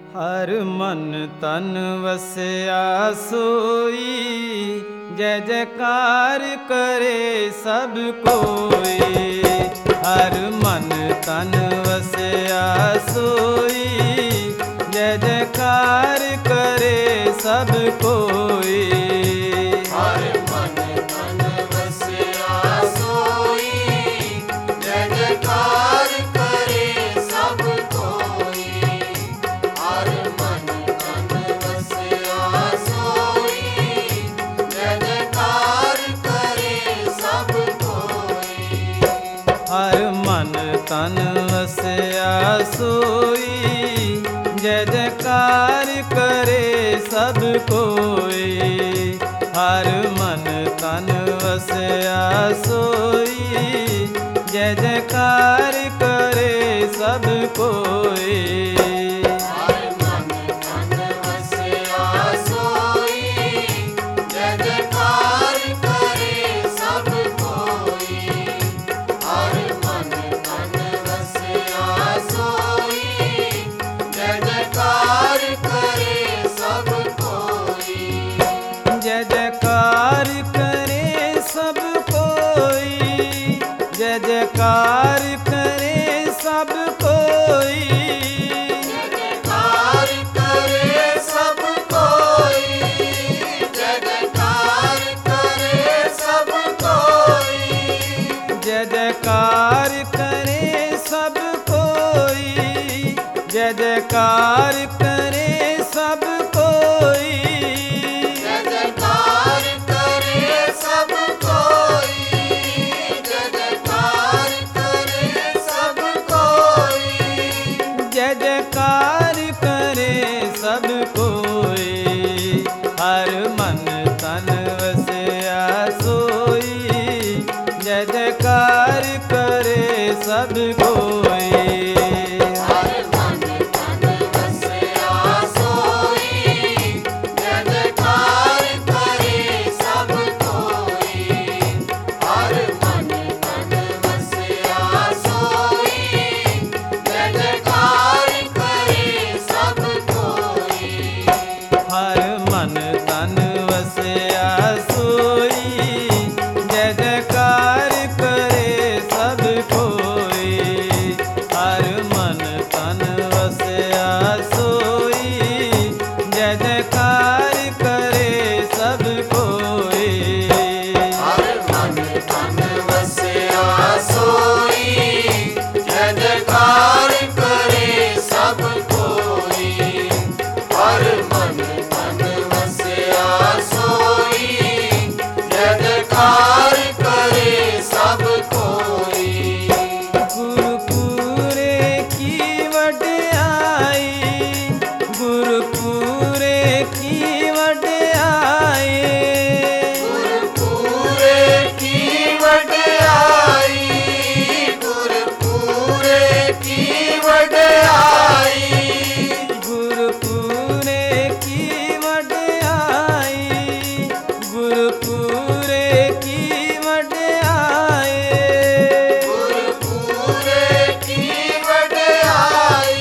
हर मन तन वस्या सोई, जय जयकार करे सब कोई। हर मन तन वस्या सोई, जय जयकार करे सब कोई। हर मन तन वस्या सोई, जय जयकार करे सब कोई। हर मन तन वस्या सोई, जय जयकार करे सब कोई। हर मन तन वस्या सोई, जय जयकार करे सब कोई। हर मन तन वस्या सोई, जय जयकार करे सब कोई। हर मन तन वस्या सोई, जय जयकार करे सब कोई। हर मन तन वस्या सोई, जय जयकार करे सब कोई। जय जयकार करे सब कोई, जय जयकार करे सब कोई। जयकार करे सब कोई, जय जयकार करे सब कोई। जय जयकार करे सब कोई, जय जयकार करे सब कोई। जय जयकार करे सब कोई, जय जयकार करे सब कोई। जय जयकार करे सब कोई। हर मन तन वस्या सोई, जय जयकार करे सब कोई। हर मन तन वस्या सोई, जय जयकार करे सब कोई। हर मन तन वस्या सोई, जय जयकार करे सब कोई। हर मन तन वस्या सोई, जय जयकार करे सब कोई। हर मन तन वस्या सोई, जय जयकार करे सब कोई। हर मन तन वस्या सोई, जय जयकार करे सब कोई। हर मन तन वस्या सोई, जय जयकार करे सब कोई। गुरुपुरे की वड्याई, गुरुपुरे की वड्याई। गुरपुरे की वड्याई, गुरपुरे की वड्याई। गुरुपुरे की वड्याई, गुरुपुरे की वड्याई। गुरपुरे की वड्याई,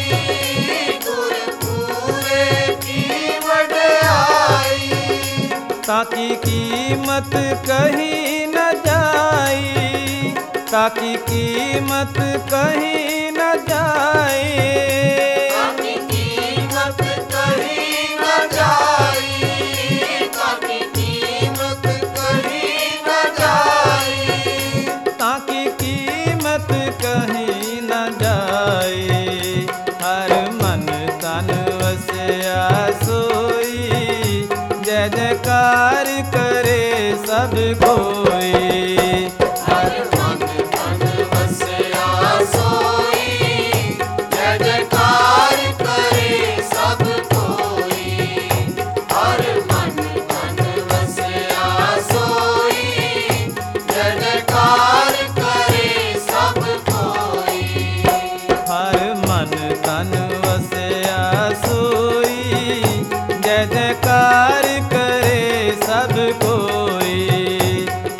गुरपुरे की वड्याई। ताकि कीमत कहीं न जाई, ताकि कीमत कहीं न जाए। ताकि कीमत कहीं न जाई, ताकि कीमत कहीं न जाई। ताकि कीमत कहीं न जाए। हर मन तन वस्या सोई, जय जयकार करे सब कोई। हर मन तन वस्या सोई, जय जयकार करे सब कोई। हर मन तन वस्या सोई, जय जयकार करे सब कोई। हर मन तन वस्या सोई, जय जयकार करे सब कोई।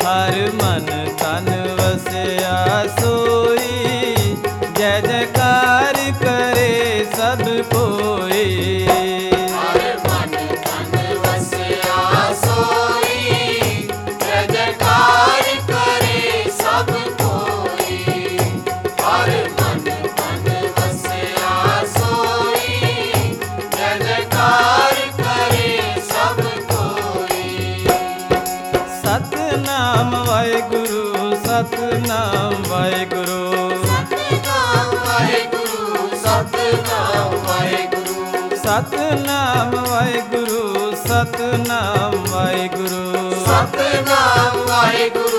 कोई। हर मन तन वसिया सोई, जय जयकार करे सब कोई। हर मन तन वसिया सोई, जय जयकार करे सब कोई। सतनाम वाहेगुरु, सतनाम वाहेगुरु, सतनाम वाहेगुरु, सतनाम वाहेगुरु। सतनाम वाहेगुरु, सतनाम वाहेगुरु, सतनाम वाहेगुरु,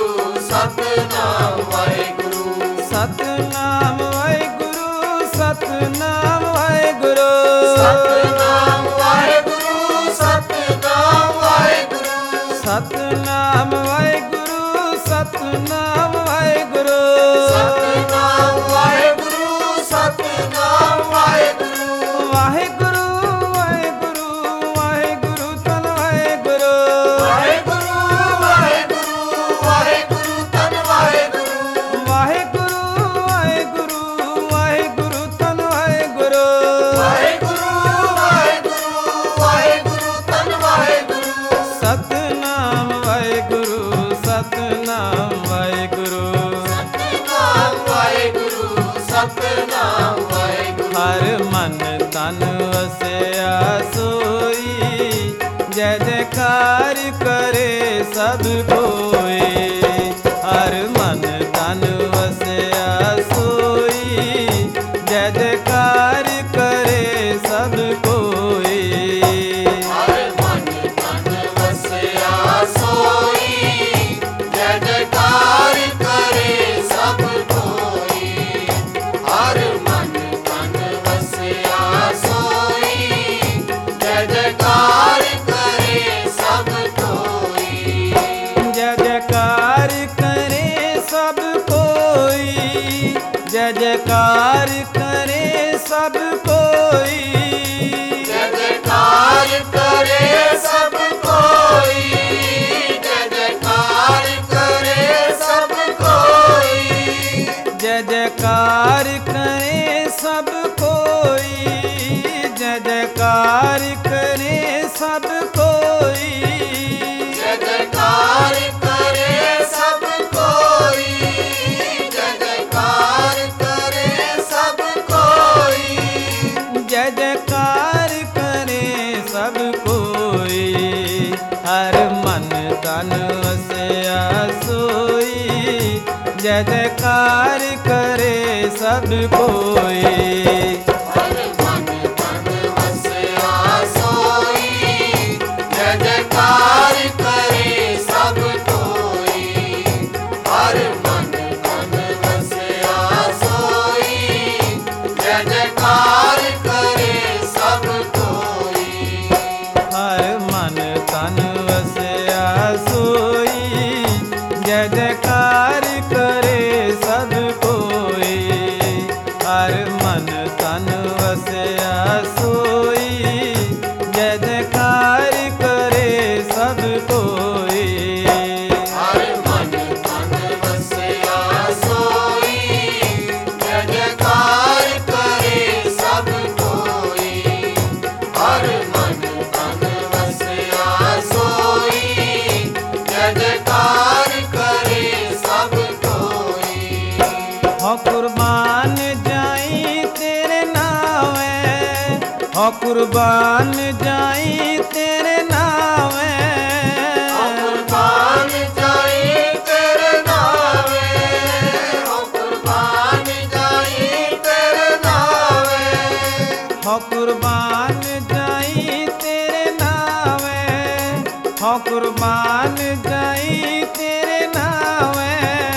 सतनाम वाहेगुरु। सतनाम वाहेगुरु, सतनाम वाहेगुरु, सतनाम वाहेगुरु, सतनाम वाहेगुरु। सतनाम वाहेगुरु, सतनाम वाहेगुरु, सतनाम वाहेगुरु, सतनाम वाहेगुरु। वाहेगुरु वाहेगुरु वाहेगुरु तन वाहेगुरु, वाहेगुरु, वाहेगुरु, वाहेगुरु तन वाहेगुरु। वाहेगुरु वाहेगुरु वाहेगुरु तन वाहेगुरु, वाहेगुरु, वाहेगुरु, वाहेगुरु तन वाहेगुरु। सतनाम वाहेगुरु, सतनाम वाहेगुरु, सतनाम वाहेगुरु, सतनाम वाहेगुरु। हर मन तन वसिया सोई, जय जयकार करे सब कोई। हर मन तन वसिया सोई, जय जयकार करे सब कोई। हर मन तन वसिया सोई, जय जयकार करे सब कोई। हर मन तन वसिया सोई, जय जयकार करे सब कोई। जय जयकार करे सब कोई, जय जयकार करे सब कोई, जय जयकार करे सब कोई। जय जयकार करे सब कोई। जय जयकार करे सब कोई, जय जयकार करे सब कोई, जय जयकार करे सब कोई। जय जयकार करे सब कोई। जय जयकार करे सब कोई। हर मन तन वसिया सोई, जय जयकार करे सब कोई। हर मन तन वसिया सोई, जय जयकार करे सब कोई। हर मन तन वसिया सोई, जय जयकार करे सब कोई। हर मन तन वसिया सोई, जय जयकार करे सब कोई। हर मन तन वसिया सोई, जय जयकार करे सब कोई। हर मन तन वसिया सोई, जय जयकार करे सब कोई। हर मन तन वसिया सोई, जय जयकार करे सब कोई। हो कुर्बान जाई तेरे नावे, हो कुर्बान जाई तेरे नावे, हो कुर्बान जाई तेरे नावे। हो कुर्बान जाई तेरे नावे। हो कुर्बान जाई तेरे नावे, हो कुर्बान जाई तेरे नावे,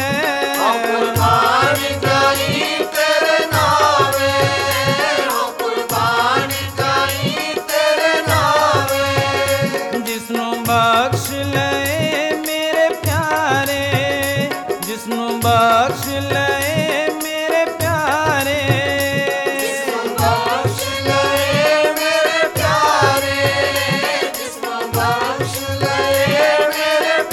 हो कुर्बान जाई तेरे नावे। हो कुर्बान जाई तेरे नावे। जिसनु बख्श ले मेरे प्यारे, जिसनु बख्श ले मेरे प्यारे, बख्श ले मेरे प्यारे। जिसको बख्श ले मेरे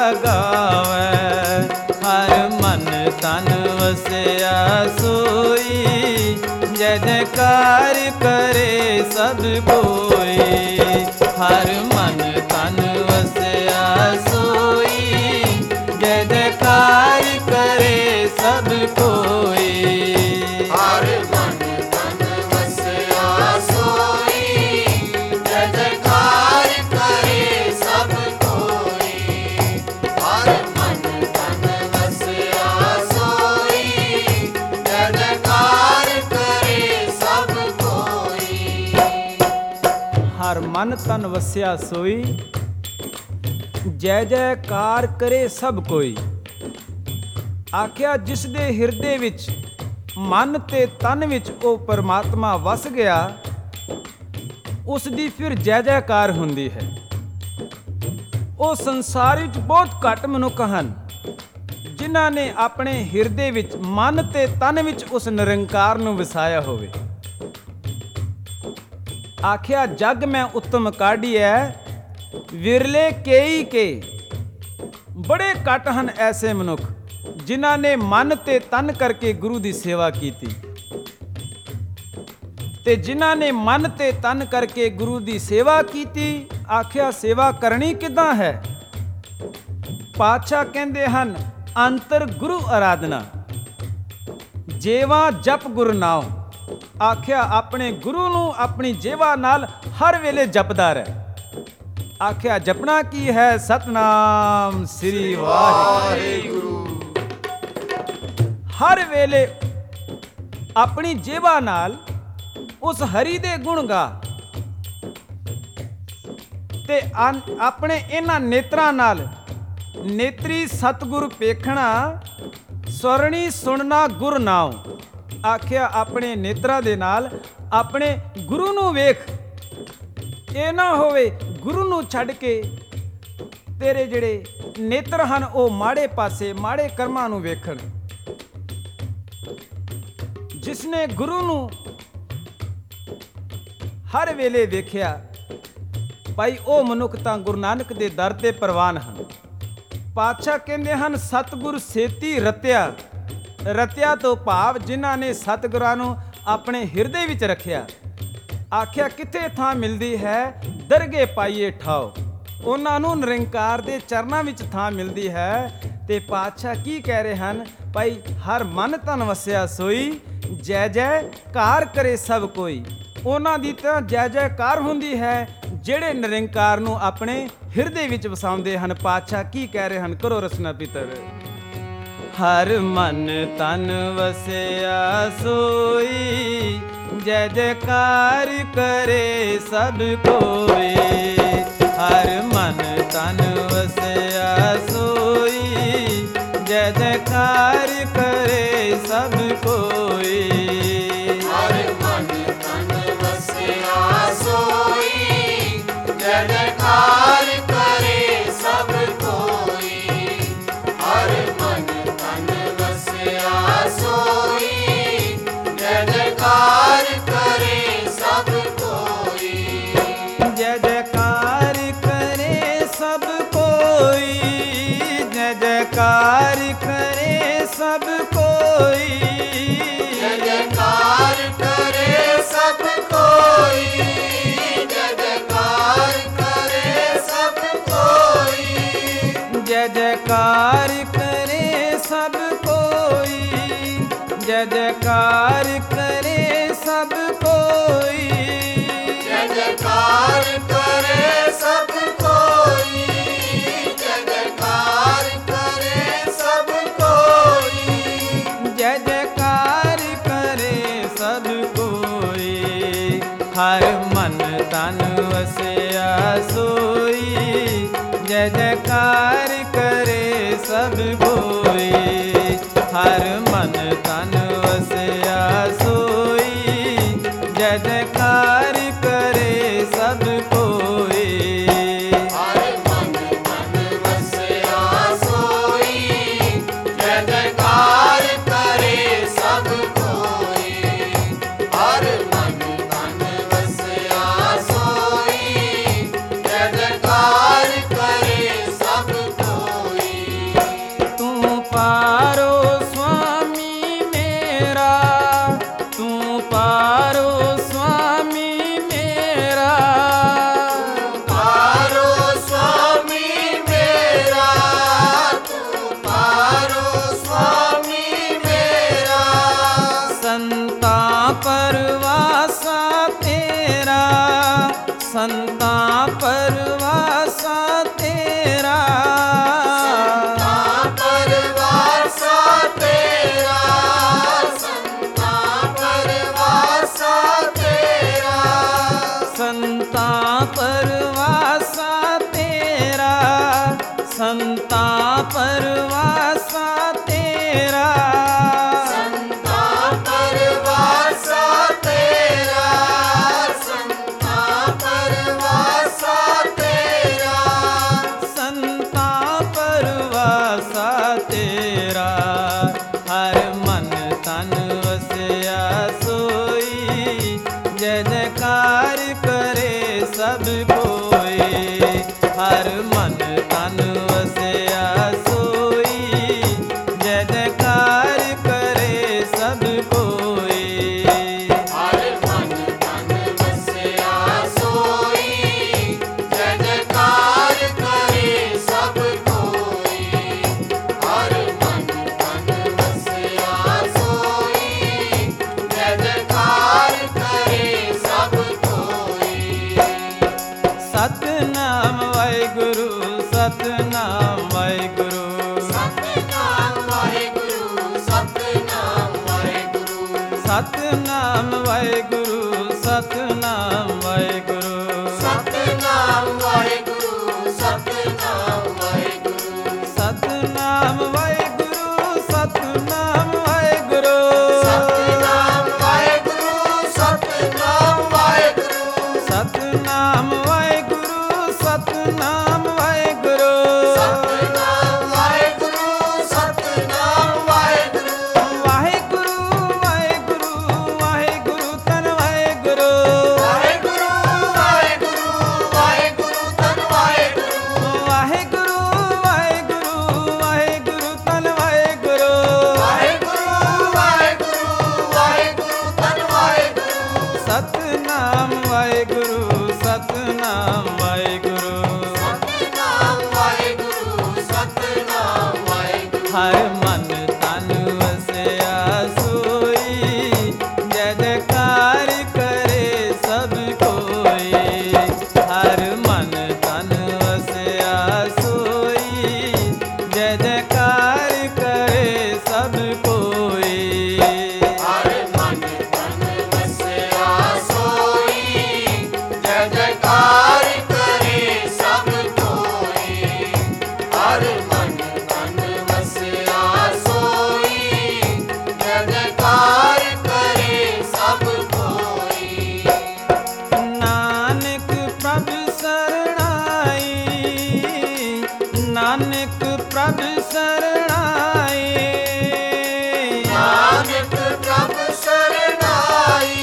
ਗਾਵੇ। ਹਰ ਮਨ ਤਨ ਵਸਿਆ ਸੋਈ, ਜੈ ਜੈਕਾਰ ਕਰੇ ਸਭ ਕੋਈ। ਹਰ ਮਨ ਤਨ ਵਸਿਆ ਸੋਈ, ਜੈ ਜੈਕਾਰ ਕਰੇ ਸਭ ਕੋਈ। ਹਰ ਮਨ ਤਨ ਵਸਿਆ ਸੋਈ, ਜੈ ਜੈਕਾਰ ਕਰੇ ਸਭ ਕੋਈ। ਹਰ ਮਨ ਤਨ ਵਸਿਆ ਸੋਈ, ਜੈ ਜੈਕਾਰ ਕਰੇ ਸਭ ਕੋਈ। ਹਰ ਮਨ ਤਨ ਵਸਿਆ ਸੋਈ, ਜੈ ਜੈਕਾਰ ਕਰੇ ਸਭ ਕੋਈ। ਆਖਿਆ ਜਿਸ ਦੇ ਹਿਰਦੇ ਵਿੱਚ, ਮਨ ਤੇ ਤਨ ਵਿੱਚ ਉਹ ਪਰਮਾਤਮਾ ਵਸ ਗਿਆ, ਉਸ ਦੀ ਫਿਰ ਜੈ ਜੈਕਾਰ ਹੁੰਦੀ ਹੈ। ਉਹ ਸੰਸਾਰ ਵਿੱਚ ਬਹੁਤ ਘੱਟ ਮਨੁੱਖ ਹਨ ਜਿਨ੍ਹਾਂ ਨੇ ਆਪਣੇ ਹਿਰਦੇ ਵਿੱਚ, ਮਨ ਤੇ ਤਨ ਵਿੱਚ ਉਸ ਨਿਰੰਕਾਰ ਨੂੰ ਵਸਾਇਆ ਹੋਵੇ। ਆਖਿਆ ਜਗ ਮੈਂ ਉੱਤਮ ਕਾਢੀਐ, ਵਿਰਲੇ ਕੇਈ ਕੇ। ਬੜੇ ਘੱਟ ਹਨ ਐਸੇ ਮਨੁੱਖ ਜਿਨ੍ਹਾਂ ਨੇ ਮਨ ਤੇ ਤਨ ਕਰਕੇ ਗੁਰੂ ਦੀ ਸੇਵਾ ਕੀਤੀ। ਤੇ ਜਿਨ੍ਹਾਂ ਨੇ ਮਨ ਤੇ ਤਨ ਕਰਕੇ ਗੁਰੂ ਦੀ ਸੇਵਾ ਕੀਤੀ, ਆਖਿਆ ਸੇਵਾ ਕਰਨੀ ਕਿੱਦਾਂ ਹੈ? ਪਾਤਸ਼ਾਹ ਕਹਿੰਦੇ ਹਨ, ਅੰਤਰ ਗੁਰੂ ਆਰਾਧਨਾ, ਜੇਵਾ ਜਪ ਗੁਰ ਨਾਉ। ਆਖਿਆ ਆਪਣੇ ਗੁਰੂ ਨੂੰ ਆਪਣੀ ਜੇਵਾ ਨਾਲ ਹਰ ਵੇਲੇ ਜਪਦਾ ਰਹਿ। ਆਖਿਆ ਜਪਣਾ ਕੀ ਹੈ? ਸਤਨਾਮ ਸ੍ਰੀ ਵਾਹਿਗੁਰੂ। ਹਰ ਵੇਲੇ ਆਪਣੀ ਜੇਵਾ ਨਾਲ ਉਸ ਹਰੀ ਦੇ ਗੁਣ ਗਾ ਤੇ ਆਪਣੇ ਇਹਨਾਂ ਨੇਤਰਾਂ ਨਾਲ, ਨੇਤਰੀ ਸਤਿਗੁਰ ਪੇਖਣਾ, ਸਵਰਣੀ ਸੁਣਨਾ ਗੁਰ ਨਾਉ। ਆਖਿਆ ਆਪਣੇ ਨੇਤਰਾਂ ਦੇ ਨਾਲ ਆਪਣੇ ਗੁਰੂ ਨੂੰ ਵੇਖ। ਇਹ ਨਾ ਹੋਵੇ ਗੁਰੂ ਨੂੰ ਛੱਡ ਕੇ ਤੇਰੇ ਜਿਹੜੇ ਨੇਤਰ ਹਨ ਉਹ ਮਾੜੇ ਪਾਸੇ, ਮਾੜੇ ਕਰਮਾਂ ਨੂੰ ਵੇਖਣ। ਜਿਸਨੇ ਗੁਰੂ ਨੂੰ ਹਰ ਵੇਲੇ ਵੇਖਿਆ, ਭਾਈ ਉਹ ਮਨੁੱਖ ਤਾਂ ਗੁਰੂ ਨਾਨਕ ਦੇ ਦਰ ਤੇ ਪ੍ਰਵਾਨ ਹਨ। ਪਾਤਸ਼ਾਹ ਕਹਿੰਦੇ ਹਨ, ਸਤਿਗੁਰ ਸੇਤੀ ਰਤਿਆ। ਰਤਿਆ ਤੋਂ ਭਾਵ ਜਿਨ੍ਹਾਂ ਨੇ ਸਤਿਗੁਰਾਂ ਨੂੰ ਆਪਣੇ ਹਿਰਦੇ ਵਿੱਚ ਰੱਖਿਆ। ਆਖਿਆ ਕਿੱਥੇ ਥਾਂ ਮਿਲਦੀ ਹੈ? ਦਰਗੇ ਪਾਈਏ ਠਾਓ। ਉਹਨਾਂ ਨੂੰ ਨਿਰੰਕਾਰ ਦੇ ਚਰਨਾਂ ਵਿੱਚ ਥਾਂ ਮਿਲਦੀ ਹੈ। ਤੇ ਪਾਤਸ਼ਾਹ ਕੀ ਕਹਿ ਰਹੇ ਹਨ? ਭਾਈ ਹਰ ਮਨ ਤਨ ਵਸਿਆ ਸੋਈ, ਜੈ ਜੈਕਾਰ ਕਰੇ ਸਭ ਕੋਈ। ਉਹਨਾਂ ਦੀ ਤਾਂ ਜੈ ਜੈਕਾਰ ਹੁੰਦੀ ਹੈ ਜਿਹੜੇ ਨਿਰੰਕਾਰ ਨੂੰ ਆਪਣੇ ਹਿਰਦੇ ਵਿੱਚ ਵਸਾਉਂਦੇ ਹਨ। ਪਾਤਸ਼ਾਹ ਕੀ ਕਹਿ ਰਹੇ ਹਨ? ਕਰੋ ਰਸਨਾ ਪਿੱਤਰ। ਹਰ ਮਨ ਤਨ ਵਸਿਆ ਸੋਈ, ਜੈ ਜੈਕਾਰ ਕਰੇ ਸਭ ਕੋਈ। ਹਰ ਮਨ ਤਨ ਵਸਿਆ ਸੋਈ, ਜੈ ਜੈਕਾਰ ਕਰੇ ਸਭ ਕੋਈ। ਹਰ ਮਨ ਤਨ ਵਸਿਆ ਸੋਈ, ਜੈ ਜੈਕਾਰ ਕਰੇ ਸਭ ਕੋਈ। ਹਰ ਮਨ ਤਨ ਵਸਿਆ ਸੋਈ, ਜੈ ਜੈਕਾਰ ਕਰੇ ਸਭ ਕੋਈ। ਜੈ ਜੈਕਾਰ ਕਰੇ ਸਭ ਕੋਈ, ਜੈ ਜੈਕਾਰ ਕਰੇ ਸਭ ਕੋਈ। ਜੈ ਜੈਕਾਰ ਕਰੇ ਸਭ ਕੋਈ, ਜੈ ਜੈਕਾਰ ਕਰੇ ਸਭ ਕੋਈ। ਜੈ ਜੈਕਾਰ ਕਰੇ ਸਭ ਕੋਈ, ਜੈ ਜੈਕਾਰ ਕਰੇ ਸਭ ਕੋਈ। ਜੈ ਜੈਕਾਰ ਕਰੇ ਸਭ ਕੋਈ, ਜੈ ਜੈਕਾਰ ਕਰੇ ਸਭ ਕੋਈ। ਜੈ ਜੈਕਾਰ ਕਰੇ ਸਭ ਕੋਈ। ਹਰ ਮਨ ਤਨ ਵਸਿਆ ਸੋਈ, ਜੈ ਜੈਕਾਰ ਕਰੇ ਸਭ ਕੋਈ। ਹਰ ਮਨ ਤਨ ਵਸਿਆ ਸੋਈ, ਜੈ ਜੈਕਾਰ ਕਰੇ ਸਭ ਕੋਈ। ਹਰ ਮਨ ਤਨ ਵਸਿਆ ਸੋਈ, ਜੈ ਜੈਕਾਰ ਕਰੇ ਸਭ ਕੋਈ। ਹਰ ਮਨ ਤਨ ਵਸਿਆ ਸੋਈ, ਜੈ ਜੈਕਾਰ ਕਰੇ ਸਭ ਕੋਈ। ਪਰਵਾਸਾ ਤੇਰਾ, ਸੰਤਾਂ ਪਰਵਾਸਾ ਤੇਰਾ, ਸੰਤਾਂ ਪਰਵਾਸਾ ਤੇਰਾ, ਸੰਤਾਂ ਪਰਵਾਸਾ ਤੇਰਾ, ਹਰ ਮਨ ਤਨ ਵਸਿਆ ਸੋਈ, ਜੈ ਜੈਕਾਰ ਕਰੇ ਸਭ ਕੋਈ, ਹਰ ਮਨ ਤਨ ਵਸਿਆ ਸੋਈ, ਜੈ ਜੈਕਾਰ ਕਰੇ ਸਭ ਕੋਈ। ਹਰ ਮਨ ਤਨ ਵਸਿਆ ਸੋਈ, ਜੈ ਜੈਕਾਰ ਕਰੇ ਸਭ ਕੋਈ, ਹਰ ਮਨ ਤਨ ਵਸਿਆ ਸੋਈ, ਜੈ ਜੈਕਾਰ ਕਰੇ ਸਭ ਕੋਈ। ਸਤਨਾਮ ਵਾਹਿਗੁਰੂ, ਸਤਨਾਮ ਵਾਹਿਗੁਰੂ, ਸਤਿਨਾਮ ਵਾਹਿਗੁਰੂ, ਸਤਿਨਾਮ ਵਾਹਿਗੁਰੂ, ਸਤਨਾਮ ਵਾਹਿਗੁਰੂ, ਸਤਨਾਮ ਵਾਹਿਗੁਰੂ, ਸਤਿਨਾਮ ਵਾਹਿਗੁਰੂ, ਸਤਿਨਾਮ ਵਾਹਿਗੁਰੂ, ਸਤਨਾਮ ਵਾਹਿਗੁਰੂ, ਸਤਨਾਮ ਵਾਹਿਗੁਰੂ, ਸਤਿਨਾਮ ਵਾਹਿਗੁਰੂ, ਸਤਿਨਾਮ ਵਾਹਿਗੁਰੂ, ਸਤਨਾਮ ਵਾਹਿਗੁਰੂ, ਸਤਨਾਮ ਵਾਹਿਗੁਰੂ, ਸਤਿਨਾਮ ਵਾਹਿਗੁਰੂ, ਸਤਿਨਾਮ ਵਾਹਿਗੁਰੂ, ਵਾਹਿਗੁਰੂ ਵਾਹਿਗੁਰੂ ਵਾਹਿਗੁਰੂ ਧੰਨ ਵਾਹਿਗੁਰੂ, ਵਾਹਿਗੁਰੂ ਵਾਹਿਗੁਰੂ ਵਾਹਿਗੁਰੂ ਧੰਨ ਵਾਹਿਗੁਰੂ, ਵਾਹਿਗੁਰੂ ਵਾਹਿਗੁਰੂ ਵਾਹਿਗੁਰੂ ਧੰਨ ਵਾਹਿਗੁਰੂ, ਵਾਹਿਗੁਰੂ ਵਾਹਿਗੁਰੂ ਵਾਹਿਗੁਰੂ ਧੰਨ ਵਾਹਿਗੁਰੂ, ਸਤਨਾਮ ਵਾਹਿਗੁਰੂ, ਸਤਨਾਮ ਵਾਹਿਗੁਰੂ, ਸਤਿਨਾਮ ਵਾਹਿਗੁਰੂ, ਸਤਿਨਾਮ ਵਾਹਿਗੁਰੂ। ਹਰ ਮਨ ਤਨ ਵਸਿਆ ਸੋਈ, ਜੈ ਜੈਕਾਰ ਕਰੇ ਸਭ ਕੋਈ, ਹਰ ਮਨ ਤਨ ਵਸਿਆ ਸੋਈ, ਜੈ ਜੈਕਾਰ ਕਰੇ ਸਭ ਕੋਈ। ਹਰ ਮਨ ਤਨ ਵਸਿਆ ਸੋਈ, ਜੈ ਜੈਕਾਰ ਕਰੇ ਸਭ ਕੋਈ, ਹਰ ਮਨ ਤਨ ਵਸਿਆ ਸੋਈ, ਜੈ ਜੈਕਾਰ ਕਰੇ ਸਭ ਕੋਈ। ਨਾਨਕ ਪ੍ਰਭ ਸਰਣਾਈ, ਨਾਨਕ ਪ੍ਰਭ ਸਰਣਾਈ, ਨਾਨਕ ਪ੍ਰਭ ਸਰਣਾਈ,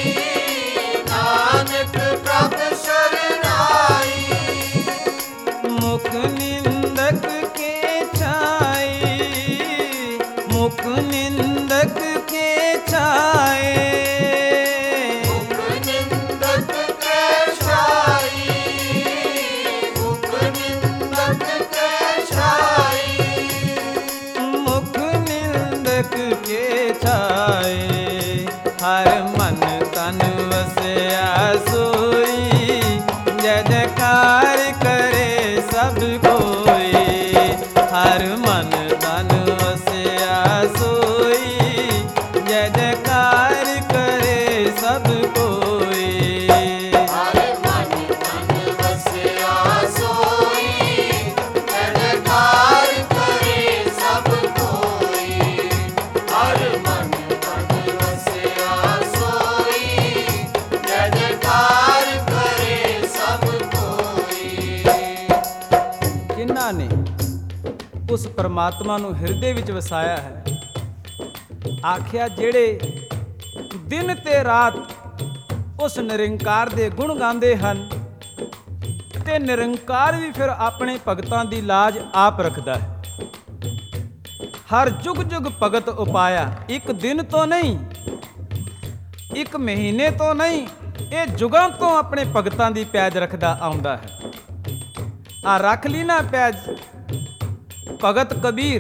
ਨਾਨਕ ਪ੍ਰਭ ਸਰਣਾਈ, ਮੁਖ ਨਿੰਦਕ ਕੇ ਛਾਈ, ਮੁਖ ਨਿੰਦਕ ਕੇ ਛਾਏ, ਮੁਖ ਨਿੰਦਕ ਕੈ ਛਾਈ, ਮੁਖ ਨਿੰਦਕ ਕੈ ਛਾਈ, ਮੁਖ ਨਿੰਦਕ ਕੇ ਛਾਏ, ਹਰ ਮਨ ਤਨ ਵਸਿਆ ਸੋਈ, ਜੈ ਜੈਕਾਰ ਕਰੇ ਸਭ ਕੋਈ, ਹਰ ਮਨ ਤਨ ਵਸਿਆ ਸੋਈ, ਜੈ ਜੈਕਾਰ ਕਰੇ ਸਭ ਕੋਈ। ਹਰ ਮਨ ਤਨ ਵਸਿਆ ਸੋਈ, ਜੈ ਜੈਕਾਰ ਕਰੇ ਸਭ ਕੋਈ, ਹਰ ਮਨ ਤਨ ਵਸਿਆ ਸੋਈ, ਜੈ ਜੈਕਾਰ ਕਰੇ ਸਭ ਕੋਈ। ਜਿਨ੍ਹਾਂ ਨੇ ਉਸ ਪਰਮਾਤਮਾ ਨੂੰ ਹਿਰਦੇ ਵਿੱਚ ਵਸਾਇਆ ਹੈ, ਆਖਿਆ ਜਿਹੜੇ ਦਿਨ ਤੇ ਰਾਤ ਉਸ ਨਿਰੰਕਾਰ ਦੇ ਗੁਣ ਗਾਉਂਦੇ ਹਨ, ਤੇ ਨਿਰੰਕਾਰ ਵੀ ਫਿਰ ਆਪਣੇ ਭਗਤਾਂ ਦੀ ਲਾਜ ਆਪ ਰੱਖਦਾ ਹੈ। ਹਰ ਜੁਗ ਜੁਗ ਭਗਤ ਉਪਾਇਆ, ਇੱਕ ਦਿਨ ਤੋਂ ਨਹੀਂ, ਇੱਕ ਮਹੀਨੇ ਤੋਂ ਨਹੀਂ, ਇਹ ਜੁਗਾਂ ਤੋਂ ਆਪਣੇ ਭਗਤਾਂ ਦੀ ਪੈਜ ਰੱਖਦਾ ਆਉਂਦਾ ਹੈ। ਆ ਰੱਖ ਲਈ ਨਾ ਪੈਜ ਭਗਤ ਕਬੀਰ,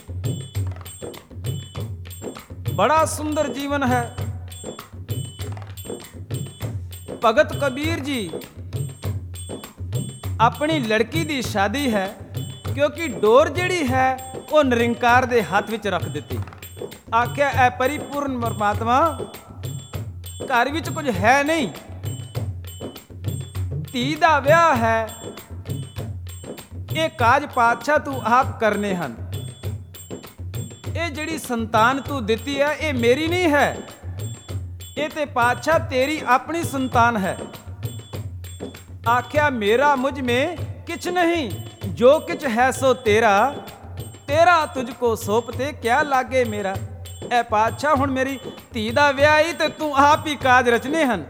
ਬੜਾ ਸੁੰਦਰ ਜੀਵਨ ਹੈ। ਭਗਤ ਕਬੀਰ ਜੀ ਆਪਣੀ ਲੜਕੀ ਦੀ ਸ਼ਾਦੀ ਹੈ, ਕਿਉਂਕਿ ਡੋਰ ਜਿਹੜੀ ਹੈ ਉਹ ਨਿਰੰਕਾਰ ਦੇ ਹੱਥ ਵਿੱਚ ਰੱਖ ਦਿੱਤੀ। ਆਖਿਆ ਐ ਪਰਿਪੂਰਨ ਪਰਮਾਤਮਾ, ਘਰ ਵਿੱਚ ਕੁਝ ਹੈ ਨਹੀਂ, ਧੀ ਦਾ ਵਿਆਹ ਹੈ, ਇਹ ਕਾਜ ਪਾਤਸ਼ਾਹ ਤੂੰ ਆਪ ਕਰਨੇ ਹਨ। ਇਹ ਜਿਹੜੀ ਸੰਤਾਨ ਤੂੰ ਦਿੱਤੀ ਹੈ ਇਹ ਮੇਰੀ ਨਹੀਂ ਹੈ, ਇਹ ਤੇ ਪਾਤਸ਼ਾਹ ਤੇਰੀ ਆਪਣੀ ਸੰਤਾਨ ਹੈ। ਆਖਿਆ ਮੇਰਾ ਮੁਝ में किछ नहीं, जो किछ है सो तेरा, तेरा तुझको सौंपते क्या लागे मेरा। ਐ ਪਾਤਸ਼ਾਹ ਹੁਣ ਮੇਰੀ ਧੀ ਦਾ ਵਿਆਹ ਹੀ ਤੇ ਤੂੰ ਆਪ ਹੀ ਕਾਜ ਰਚਨੇ ਹਨ।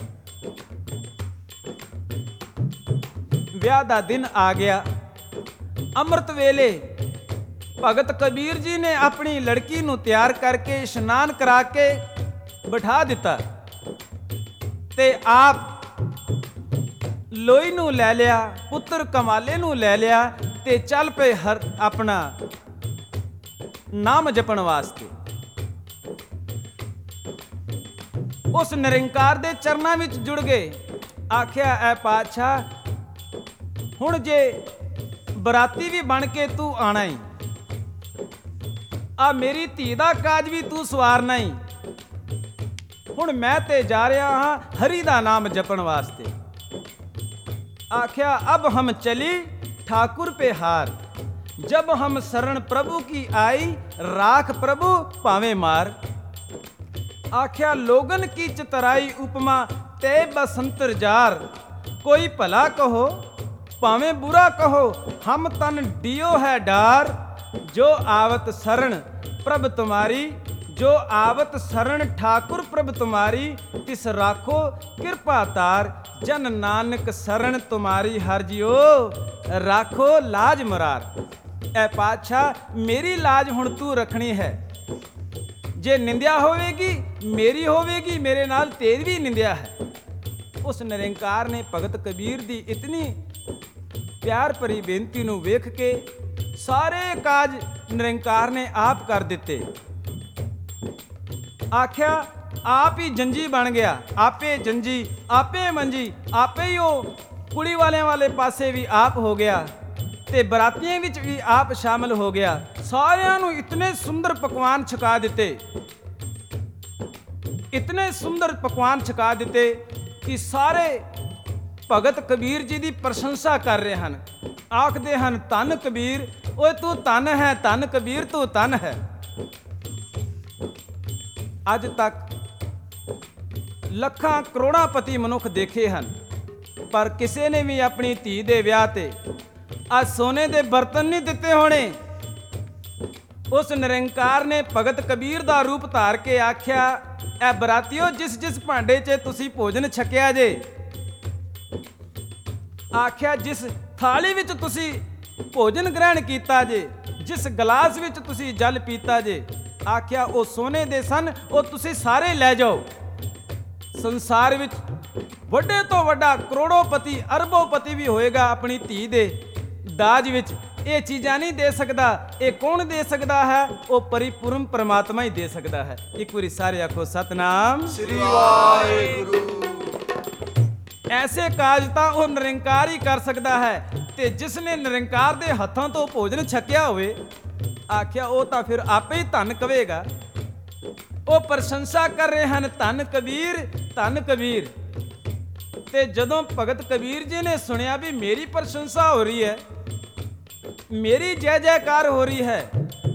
ਵਿਆਹ ਦਾ ਦਿਨ ਆ ਗਿਆ। ਅੰਮ੍ਰਿਤ ਵੇਲੇ ਭਗਤ ਕਬੀਰ ਜੀ ਨੇ ਆਪਣੀ ਲੜਕੀ ਨੂੰ ਤਿਆਰ ਕਰਕੇ ਇਸ਼ਨਾਨ ਕਰਾ ਕੇ ਬਿਠਾ ਦਿੱਤਾ ਤੇ ਆਪ ਲੋਈ ਨੂੰ ਲੈ ਲਿਆ, ਪੁੱਤਰ ਕਮਾਲੇ ਨੂੰ ਲੈ ਲਿਆ ਤੇ ਚੱਲ ਪਏ ਹਰ ਆਪਣਾ ਨਾਮ ਜਪਣ ਵਾਸਤੇ। ਉਸ ਨਿਰੰਕਾਰ ਦੇ ਚਰਨਾਂ ਵਿੱਚ ਜੁੜ ਗਏ। ਆਖਿਆ ਐ ਪਾਤਸ਼ਾਹ ਹੁਣ ਜੇ ਬਰਾਤੀ ਵੀ ਬਣ ਕੇ ਤੂੰ ਆਣਾ ਈ, ਆ ਮੇਰੀ ਧੀ ਦਾ ਕਾਜ ਵੀ ਤੂੰ ਸਵਾਰਨਾ ਈ। ਹੁਣ ਮੈਂ ਤੇ ਜਾ ਰਿਹਾ ਹਾਂ ਹਰੀ ਦਾ ਨਾਮ ਜਪਣ ਵਾਸਤੇ। आख्या अब हम चली ठाकुर पे हार, जब हम शरण प्रभु की आई, राख प्रभु पावे मार। आख्या लोगन की चितराई उपमा ते बसंतर जार, कोई भला कहो पावे बुरा कहो, हम तन डियो है डार। जो आवत शरण प्रभ तुम्हारी, जो आवत शरण ठाकुर प्रभ तुम्हारी, तिस राखो कृपा तार। जन नानक शरण तुम्हारी हर जियो, राखो लाज मुरार। ऐ पातशाह मेरी लाज हुण तू रखनी है। जे निंदिया होवेगी मेरी होवेगी, मेरे नाल तेरी भी निंदिया है। उस निरंकार ने भगत कबीर दी इतनी प्यार भरी बेनती नूं वेख के सारे काज निरंकार ने आप कर दिते। आख्या आप ही जंजी बन गया, आपे जंजी आपे मंजी, आपे ही वो कुड़ी वाले पासे भी आप हो गया ते बरातियां विच भी आप शामिल हो गया। सारियां नूं इतने सुंदर पकवान छका दिते, इतने सुंदर पकवान छका दिते कि सारे भगत कबीर जी की प्रशंसा कर रहे हैं। आखदे हैं धन कबीर, ओए तू धन है, धन कबीर तू धन है। ਅੱਜ ਤੱਕ ਲੱਖਾਂ ਕਰੋੜਾਂ ਪਤੀ ਮਨੁੱਖ ਦੇਖੇ ਹਨ, ਪਰ ਕਿਸੇ ਨੇ ਵੀ ਆਪਣੀ ਧੀ ਦੇ ਵਿਆਹ ਤੇ ਆ ਸੋਨੇ ਦੇ ਬਰਤਨ ਨਹੀਂ ਦਿੱਤੇ ਹੋਣੇ। ਉਸ ਨਿਰੰਕਾਰ ਨੇ ਭਗਤ ਕਬੀਰ ਦਾ ਰੂਪ ਧਾਰ ਕੇ ਆਖਿਆ, ਐ ਬਰਾਤੀਓ ਜਿਸ ਜਿਸ ਭਾਂਡੇ 'ਚ ਤੁਸੀਂ ਭੋਜਨ ਛਕਿਆ ਜੇ, ਆਖਿਆ ਜਿਸ ਥਾਲੀ ਵਿੱਚ ਤੁਸੀਂ ਭੋਜਨ ਗ੍ਰਹਿਣ ਕੀਤਾ ਜੇ, ਜਿਸ ਗਲਾਸ ਵਿੱਚ ਤੁਸੀਂ ਜਲ ਪੀਤਾ ਜੇ, ਆਖਿਆ ਉਹ ਸੋਨੇ ਦੇ ਸਨ, ਉਹ ਤੁਸੀਂ ਸਾਰੇ ਲੈ ਜਾਓ। ਸੰਸਾਰ ਵਿੱਚ ਵੱਡੇ ਤੋਂ ਵੱਡਾ ਕਰੋੜੋਪਤੀ ਅਰਬੋਪਤੀ ਵੀ ਹੋਏਗਾ, ਆਪਣੀ ਧੀ ਦੇ ਦਾਜ ਵਿੱਚ ਇਹ ਚੀਜ਼ਾਂ ਨਹੀਂ ਦੇ ਸਕਦਾ। ਇਹ ਕੌਣ ਦੇ ਸਕਦਾ ਹੈ? ਉਹ ਪਰਿਪੂਰਨ ਪਰਮਾਤਮਾ ਹੀ ਦੇ ਸਕਦਾ ਹੈ। ਇੱਕ ਵਾਰੀ ਸਾਰੇ ਆਖੋ ਸਤਨਾਮ ਸ੍ਰੀ ਵਾਹਿਗੁਰੂ। ਐਸੇ ਕਾਜ ਤਾਂ ਉਹ ਨਿਰੰਕਾਰ ਹੀ ਕਰ ਸਕਦਾ ਹੈ। ਤੇ ਜਿਸ ਨੇ ਨਿਰੰਕਾਰ ਦੇ ਹੱਥਾਂ ਤੋਂ ਭੋਜਨ ਛਕਿਆ ਹੋਵੇ, ਆਖਿਆ ਉਹ ਤਾਂ ਫਿਰ ਆਪੇ ਹੀ ਧੰਨ ਕਵੇਗਾ। ਉਹ ਪ੍ਰਸ਼ੰਸਾ ਕਰ ਰਹੇ ਹਨ, ਧੰਨ ਕਬੀਰ, ਧੰਨ ਕਬੀਰ। ਤੇ ਜਦੋਂ ਭਗਤ ਕਬੀਰ ਜੀ ਨੇ ਸੁਣਿਆ ਵੀ ਮੇਰੀ ਪ੍ਰਸ਼ੰਸਾ ਹੋ ਰਹੀ ਹੈ, ਮੇਰੀ ਜੈ ਜੈਕਾਰ ਹੋ ਰਹੀ ਹੈ,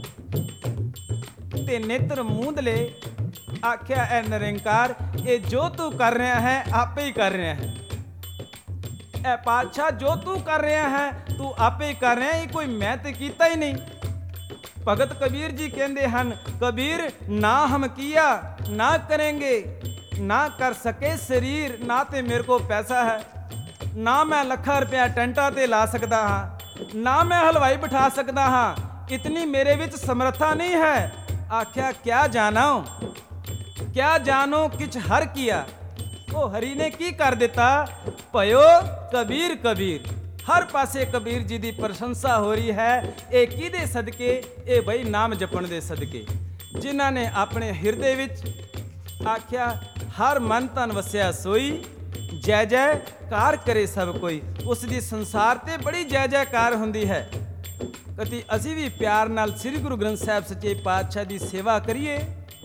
ਤੇ ਨੇਤਰ ਮੂੰਦ ਲਏ। ਆਖਿਆ ਐ ਨਿਰੰਕਾਰ, ਇਹ ਜੋ ਤੂੰ ਕਰ ਰਿਹਾ ਹੈ ਆਪੇ ਹੀ ਕਰ ਰਿਹਾ ਹੈ। ਐ ਪਾਤਸ਼ਾਹ ਜੋ ਤੂੰ ਕਰ ਰਿਹਾ ਹੈ ਤੂੰ ਆਪੇ ਹੀ ਕਰ ਰਿਹਾ, ਇਹ ਕੋਈ ਮੈਂ ਤੇ ਕੀਤਾ ਹੀ ਨਹੀਂ। ਭਗਤ ਕਬੀਰ ਜੀ ਕਹਿੰਦੇ ਹਨ, ਕਬੀਰ ਨਾ ਹਮ ਕੀਆ ਨਾ ਕਰਾਂਗੇ, ਨਾ ਕਰ ਸਕੇ ਸਰੀਰ, ਨਾ ਤੇ ਮੇਰੇ ਕੋਲ ਪੈਸਾ ਹੈ, ਨਾ ਮੈਂ ਲੱਖਾਂ ਰੁਪਇਆ ਟੈਂਟਾਂ ਤੇ ਲਾ ਸਕਦਾ ਹਾਂ, ਨਾ ਮੈਂ ਹਲਵਾਈ ਬਿਠਾ ਸਕਦਾ ਹਾਂ, ਇਤਨੀ ਮੇਰੇ ਵਿੱਚ ਸਮਰੱਥਾ ਨਹੀਂ ਹੈ। ਆਖਿਆ ਕਿਆ ਜਾਣੋ, ਕਿਆ ਜਾਣੋ ਕਿਛ ਹਰ ਕੀਆ। ਉਹ ਹਰੀ ਨੇ ਕੀ ਕਰ ਦਿੱਤਾ? ਭਇਓ ਕਬੀਰ ਕਬੀਰ। ਹਰ ਪਾਸੇ ਕਬੀਰ ਜੀ ਦੀ ਪ੍ਰਸ਼ੰਸਾ ਹੋ ਰਹੀ ਹੈ। ਇਹ ਕਿਹਦੇ ਸਦਕੇ? ਇਹ ਬਈ ਨਾਮ ਜਪਣ ਦੇ ਸਦਕੇ, ਜਿਨ੍ਹਾਂ ਨੇ ਆਪਣੇ ਹਿਰਦੇ ਵਿੱਚ ਆਖਿਆ ਹਰ ਮਨ ਤਨ ਵਸਿਆ ਸੋਈ, ਜੈ ਜੈਕਾਰ ਕਰੇ ਸਭ ਕੋਈ। ਉਸ ਦੀ ਸੰਸਾਰ ਤੇ ਬੜੀ ਜੈ ਜੈਕਾਰ ਹੁੰਦੀ ਹੈ। ਕਦੀ ਅਸੀਂ ਵੀ ਪਿਆਰ ਨਾਲ ਸ੍ਰੀ ਗੁਰੂ ਗ੍ਰੰਥ ਸਾਹਿਬ ਸੱਚੇ ਪਾਤਸ਼ਾਹ ਦੀ ਸੇਵਾ ਕਰੀਏ,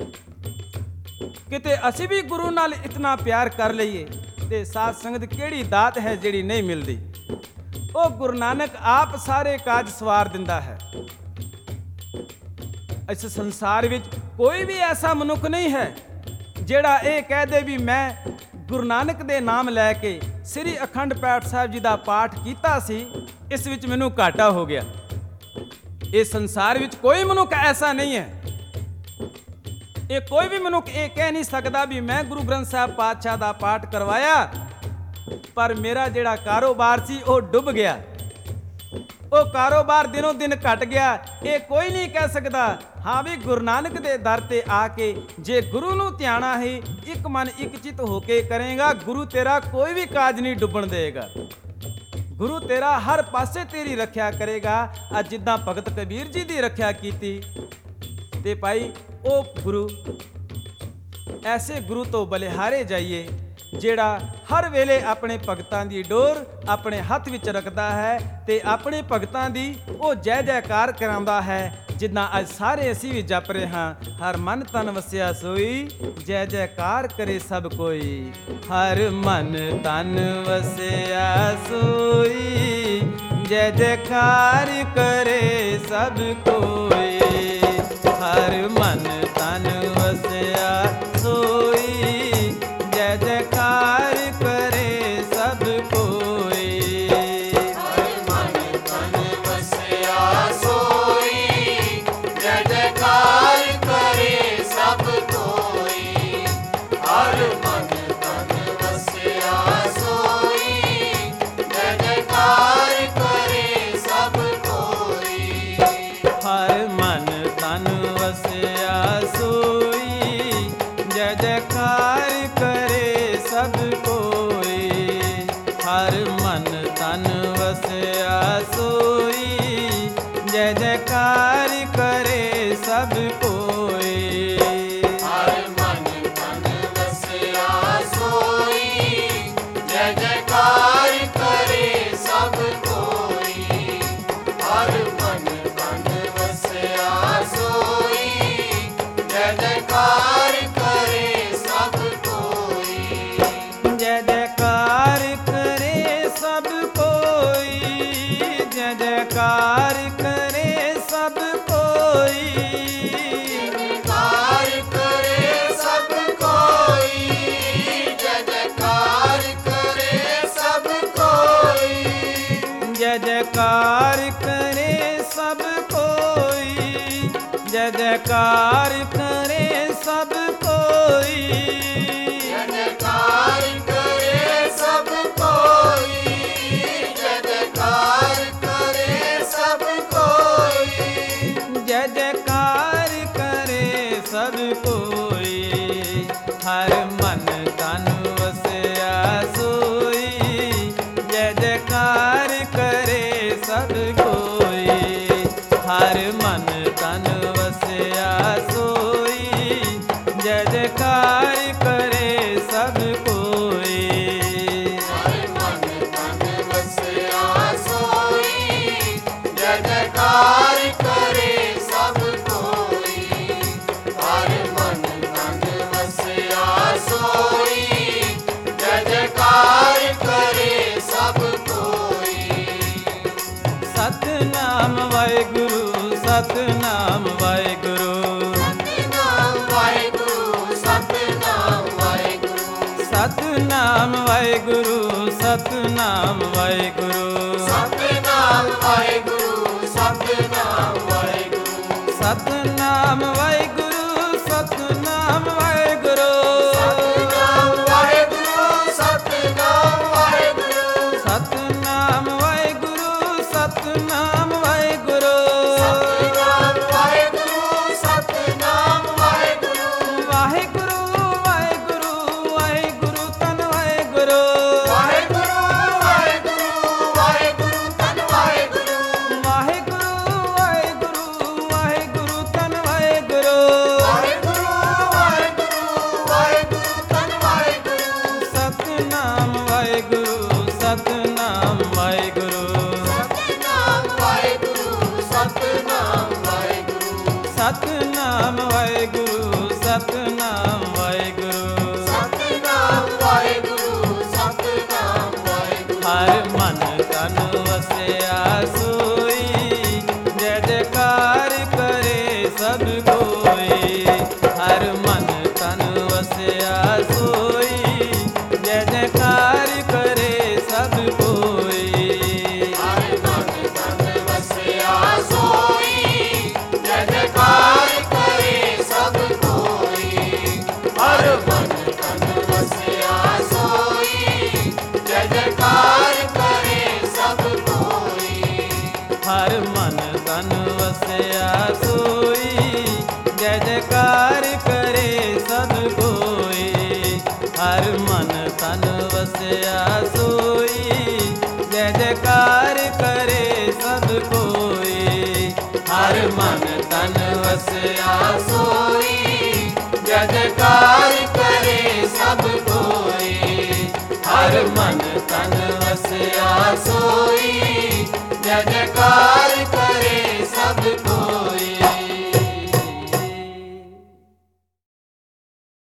ਕਿਤੇ ਅਸੀਂ ਵੀ ਗੁਰੂ ਨਾਲ ਇਤਨਾ ਪਿਆਰ ਕਰ ਲਈਏ। ਤੇ ਸਾਧ ਸੰਗਤ ਕਿਹੜੀ ਦਾਤ ਹੈ ਜਿਹੜੀ ਨਹੀਂ ਮਿਲਦੀ। ਉਹ ਗੁਰੂ ਨਾਨਕ ਆਪ ਸਾਰੇ ਕਾਜ ਸਵਾਰ ਦਿੰਦਾ ਹੈ। ਇਸ ਸੰਸਾਰ ਵਿੱਚ ਕੋਈ ਵੀ ਐਸਾ ਮਨੁੱਖ ਨਹੀਂ ਹੈ ਜਿਹੜਾ ਇਹ ਕਹਿ ਦੇ ਵੀ ਮੈਂ ਗੁਰੂ ਨਾਨਕ ਦੇ ਨਾਮ ਲੈ ਕੇ ਸ੍ਰੀ ਅਖੰਡ ਪਾਠ ਸਾਹਿਬ ਜੀ ਦਾ ਪਾਠ ਕੀਤਾ ਸੀ, ਇਸ ਵਿੱਚ ਮੈਨੂੰ ਘਾਟਾ ਹੋ ਗਿਆ। ਇਹ ਸੰਸਾਰ ਵਿੱਚ ਕੋਈ ਮਨੁੱਖ ਐਸਾ ਨਹੀਂ ਹੈ। ਇਹ ਕੋਈ ਵੀ ਮਨੁੱਖ ਇਹ ਕਹਿ ਨਹੀਂ ਸਕਦਾ ਵੀ ਮੈਂ ਗੁਰੂ ਗ੍ਰੰਥ ਸਾਹਿਬ ਪਾਤਸ਼ਾਹ ਦਾ ਪਾਠ ਕਰਵਾਇਆ ਪਰ ਮੇਰਾ ਜਿਹੜਾ ਕਾਰੋਬਾਰ ਸੀ ਉਹ ਡੁੱਬ ਗਿਆ, ਉਹ ਕਾਰੋਬਾਰ ਦਿਨੋਂ ਦਿਨ ਘਟ ਗਿਆ। ਇਹ ਕੋਈ ਨਹੀਂ ਕਹਿ ਸਕਦਾ ਹਾਂ ਵੀ ਗੁਰੂ ਨਾਨਕ ਦੇ ਦਰ ਤੇ ਆ ਕੇ ਜੇ ਗੁਰੂ ਨੂੰ ਧਿਆਣਾ ਹੈ, ਇੱਕ ਮਨ ਇੱਕ ਚਿੱਤ ਹੋ ਕੇ ਕਰੇਗਾ, ਗੁਰੂ ਤੇਰਾ ਕੋਈ ਵੀ ਕਾਜ ਨਹੀਂ ਡੁੱਬਣ ਦੇਗਾ। ਗੁਰੂ ਤੇਰਾ ਹਰ ਪਾਸੇ ਤੇਰੀ ਰੱਖਿਆ ਕਰੇਗਾ। ਅੱਜ ਜਿੱਦਾਂ ਭਗਤ ਕਬੀਰ ਜੀ ਦੀ ਰੱਖਿਆ ਕੀਤੀ ਤੇ ਭਾਈ ਉਹ ਗੁਰੂ, ਐਸੇ ਗੁਰੂ ਤੋਂ ਬਲਿਹਾਰੇ ਜਾਈਏ ਜਿਹੜਾ ਹਰ ਵੇਲੇ ਆਪਣੇ ਭਗਤਾਂ ਦੀ ਡੋਰ ਆਪਣੇ ਹੱਥ ਵਿੱਚ ਰੱਖਦਾ ਹੈ ਤੇ ਆਪਣੇ ਭਗਤਾਂ ਦੀ ਉਹ ਜੈ ਜੈਕਾਰ ਕਰਾਉਂਦਾ ਹੈ। ਜਿੱਦਾਂ ਅੱਜ ਸਾਰੇ ਅਸੀਂ ਵੀ ਜਪ ਰਹੇ ਹਾਂ, ਹਰ ਮਨ ਤਨ ਵਸਿਆ ਸੋਈ, ਜੈ ਜੈਕਾਰ ਕਰੇ ਸਭ ਕੋਈ। ਹਰ ਮਨ ਤਨ ਵਸਿਆ ਸੋਈ, ਜੈ ਜੈਕਾਰ ਕਰੇ ਸਭ ਕੋਈ। ਹਰ ਮਨ ਤਨ ਵਸਿਆ ਸੋਈ, ਜੈ ਜੈਕਾਰ ਕਰੇ ਸਭ ਕੋਈ। ਹਰ ਮਨ ਤਨ ਵਸਿਆ ਸੋਈ, ਜੈ ਜੈਕਾਰ ਕਰੇ ਸਭ ਕੋਈ। ਹਰ ਮਨ ਤਨ ਵਸਿਆ ਸੋਈ, ਜੈ ਜੈਕਾਰ ਕਰੇ ਸਭ ਕੋਈ। ਹਰ ਮਨ ਤਨ ਵਸਿਆ ਸੋਈ, ਜੈ ਜੈਕਾਰ ਕਰੇ ਸਭ ਕੋਈ। ਹਰ ਮਨ ਤਨ ਵਸਿਆ ਸੋਈ, ਜੈ ਜੈਕਾਰ ਕਰੇ ਸਭ ਕੋਈ। ਹਰ ਮਨ ਤਨ ਵਸਿਆ ਸੋਈ, ਜੈ ਜੈਕਾਰ ਕਰੇ ਸਭ ਕੋਈ। ਹਰ ਮਨ ਤਨ ਵਸਿਆ ਸੋਈ, ਜੈ ਜੈਕਾਰ ਕਰੇ ਸਭ ਕੋਈ। ਜੈ ਜੈਕਾਰ ਕਰੇ ਸਭ ਕੋਈ, ਜੈ ਜੈਕਾਰ ਕਰੇ ਸਭ ਕੋਈ। ਜੈਕਾਰ ਕਰੇ ਸਭ ਕੋਈ, ਜੈ ਜੈਕਾਰ ਕਰੇ ਸਭ ਕੋਈ। ਜੈ ਜੈਕਾਰ ਕਰੇ ਸਭ ਕੋਈ, ਜੈ ਜੈਕਾਰ ਕਰੇ ਸਭ ਕੋਈ। ਜੈ ਜੈਕਾਰ ਕਰੇ ਸਭ ਕੋਈ, ਜੈ ਜੈਕਾਰ ਕਰੇ ਸਭ ਕੋਈ। ਜੈ ਜੈਕਾਰ ਕਰੇ ਸਭ ਕੋਈ। ਹਰ ਮਨ ਤਨ ਵਸਿਆ ਸੋਈ, ਜੈ ਜੈਕਾਰ ਕਰੇ ਸਭ ਕੋਈ। ਹਰ ਮਨ ਤਨ ਵਸਿਆ ਸੋਈ, ਜੈ ਜੈਕਾਰ ਕਰੇ ਸਭ ਕੋਈ। ਹਰ ਮਨ ਤਨ ਵਸਿਆ ਸੋਈ, ਜੈ ਜੈਕਾਰ ਕਰੇ ਸਭ ਕੋਈ। ਹਰ ਮਨ ਤਨ ਵਸਿਆ ਸੋਈ, ਜੈ ਜੈਕਾਰ ਕਰੇ ਸਭ ਕੋਈ। ਸਤਨਾਮ ਵਾਹਿਗੁਰੂ, ਸਤਨਾਮ ਵਾਹਿਗੁਰੂ। ਸਤਿਨਾਮ ਵਾਹਿਗੁਰੂ, ਸਤਿਨਾਮ ਵਾਹਿਗੁਰੂ। ਸਤਨਾਮ ਵਾਹਿਗੁਰੂ, ਸਤਨਾਮ ਵਾਹਿਗੁਰੂ। ਸਤਿਨਾਮ ਵਾਹਿਗੁਰੂ, ਸਤਿਨਾਮ ਵਾਹਿਗੁਰੂ। ਸਤਨਾਮ ਵਾਹਿਗੁਰੂ, ਸਤਨਾਮ ਵਾਹਿਗੁਰੂ। ਸਤਿਨਾਮ ਵਾਹਿਗੁਰੂ, ਸਤਿਨਾਮ ਵਾਹਿਗੁਰੂ। ਸਤਨਾਮ ਵਾਹਿਗੁਰੂ, ਸਤਨਾਮ ਵਾਹਿਗੁਰੂ। ਸਤਿਨਾਮ ਵਾਹਿਗੁਰੂ, ਸਤਿਨਾਮ ਵਾਹਿਗੁਰੂ। ਵਾਹਿਗੁਰੂ ਵਾਹਿਗੁਰੂ ਵਾਹਿਗੁਰੂ ਧੰਨ ਵਾਹਿਗੁਰੂ। ਵਾਹਿਗੁਰੂ ਵਾਹਿਗੁਰੂ ਵਾਹਿਗੁਰੂ ਧੰਨ ਵਾਹਿਗੁਰੂ। ਵਾਹਿਗੁਰੂ ਵਾਹਿਗੁਰੂ ਵਾਹਿਗੁਰੂ ਧੰਨ ਵਾਹਿਗੁਰੂ। ਵਾਹਿਗੁਰੂ ਵਾਹਿਗੁਰੂ ਵਾਹਿਗੁਰੂ ਧੰਨ ਵਾਹਿਗੁਰੂ। ਸਤਨਾਮ ਵਾਹਿਗੁਰੂ, ਸਤਨਾਮ ਵਾਹਿਗੁਰੂ। ਸਤਿਨਾਮ ਵਾਹਿਗੁਰੂ, ਸਤਿਨਾਮ ਵਾਹਿਗੁਰੂ। ਸਤਨਾਮ ਵਾਹਿਗੁਰੂ, ਸਤਨਾਮ ਵਾਹਿਗੁਰੂ। ਸਤਿਨਾਮ ਵਾਹਿਗੁਰੂ, ਸਤਿਨਾਮ ਵਾਹਿਗੁਰੂ। ਹਰ ਮਨ ਤਨ ਵਸ वसया सोई, जय जयकार करे सब कोई। हर मन तन वसया सोई, जय जयकार करे सब कोई। हर मन तन वसया सोई, जय जयकार करे सब कोई। हर मन तन वसया सोई,